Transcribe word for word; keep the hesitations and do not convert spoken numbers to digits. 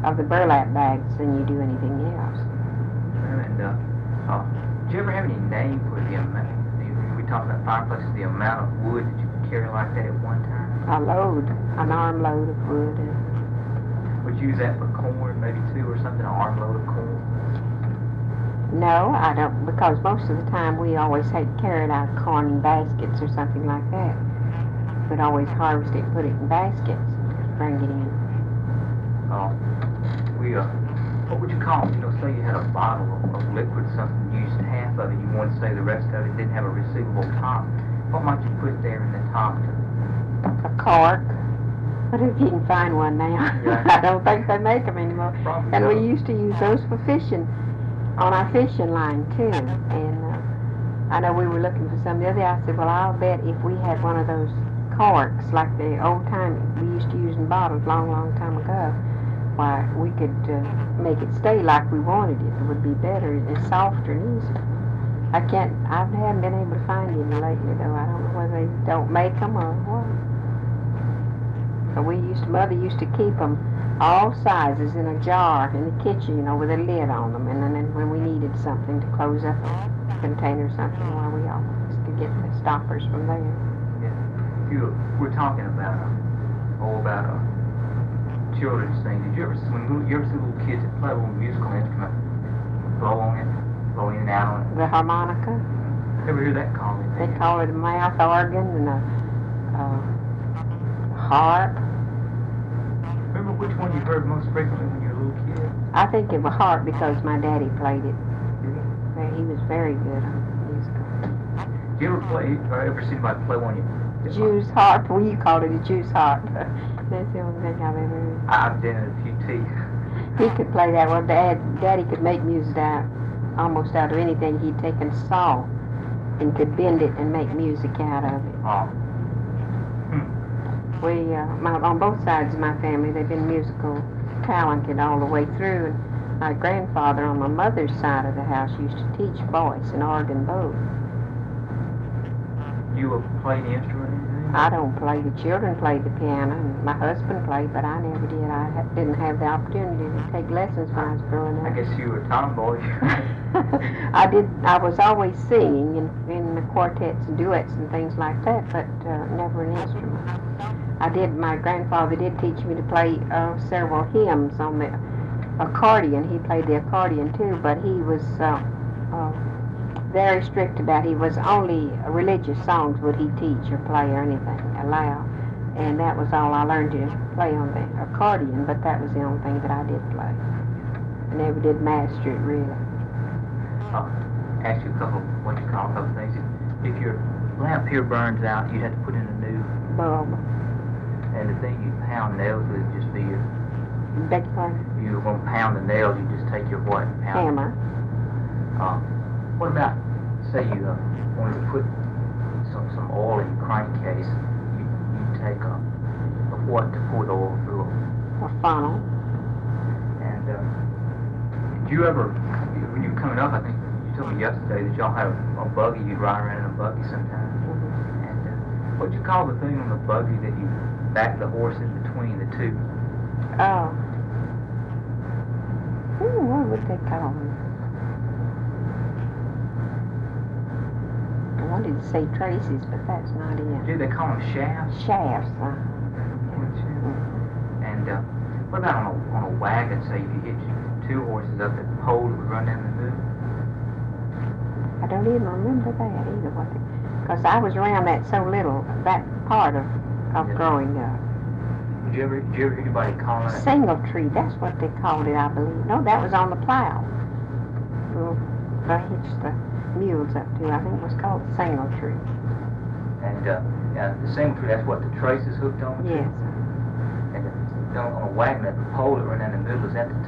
of the burlap bags than you do anything else. And uh, uh, did you ever have any name for the amount? We talked about fireplaces, the amount of wood that you could carry like that at one time. A load, an armload of wood. And would you use that for corn, maybe too, or something? An armload of corn. no, I don't, because most of the time we always had to carry it out of corn in baskets or something like that. We'd always harvest it, put it in baskets, bring it in. Uh, we uh, what would you call it? You know, say you had a bottle of, of liquid, something, you used half of it, you wanted to say the rest of it didn't have a receivable top. What might you put there in the top? A cork. But if you can find one now, Yeah. I don't think they make them anymore. Probably And we not. used to use those for fishing on our fishing line too. And uh, I know we were looking for some the other day. I said, well, I'll bet if we had one of those corks like the old time we used to use in bottles long, long time ago, why we could uh, make it stay like we wanted it. It would be better and softer and easier. I can't. I haven't been able to find any lately though. I don't know whether they don't make them or what. But we used to, Mother used to keep them all sizes in a jar in the kitchen, you know, with a lid on them. And then when we needed something to close up a container or something, well, we always could get the stoppers from there. Yeah. You, we're talking about uh, oh, about uh, children's things. Did you ever, when you ever see little kids that play a little musical instrument, blow on it, blow in and out on it? The harmonica, Ever hear that called? they call it a mouth organ and a, a harp. Remember which one you heard most frequently when you were a little kid? I think it was harp because my daddy played it. Did you? He was very good on musical. Did you ever play, or ever see anybody play one? You, Jew's harp, well, you called it a Jew's harp. That's the only thing I've ever heard. I've done it a few teeth. He could play that well. Dad, Daddy could make music out, almost out of anything. He'd taken a saw and could bend it and make music out of it. Oh. We, uh, my, on both sides of my family, they've been musical talented all the way through. And my grandfather on my mother's side of the house used to teach voice and organ both. You uh, play any instrument or anything? I don't play. The children play the piano, and my husband played, but I never did. I ha- didn't have the opportunity to take lessons when I was growing up. I guess you were a tomboy. I did. I was always singing in, in the quartets and duets and things like that, but uh, never an instrument. I did. My grandfather did teach me to play uh, several hymns on the accordion. He played the accordion too, but he was uh, uh, very strict about. He was only religious songs would he teach or play or anything allow, and that was all I learned to play on the accordion. But that was the only thing that I did play. I never did master it really. I'll ask you a couple, what you call a couple things. If your lamp here burns out, you'd have to put in a new, Bulb. and the thing you pound nails with would just be your, Beg your pardon? you won't pound the nails, you just take your what? Pound. Hammer. Uh, what about, say you uh, wanted to put some, some oil in your crankcase, you, you take a, a what to pour the oil through? A funnel. And uh, did you ever, when you were coming up, I think you told me yesterday that y'all had a, a buggy, you'd ride around in a buggy sometimes. Mm-hmm. And uh, what'd you call the thing on the buggy that you back the horse in between the two? Oh. Ooh, what would they call them? I wanted to say traces, but that's not it. Dude, they call them shafts. Shafts. Uh, And uh, what about on a, on a wagon, say if you hitch two horses up, the pole that would run down the middle? I don't even remember that either. What? Because I was around that so little, that part of, of Yeah. growing up. Did you ever, did you ever hear anybody calling it? Single tree, that's what they called it, I believe. No, that was on the plow. Well, I hitched the mules up to. I think it was called the single tree. And uh, yeah, the single tree, that's what the trace is hooked on to? Yes. And the, on a wagon, that pole that run down the middle, is that the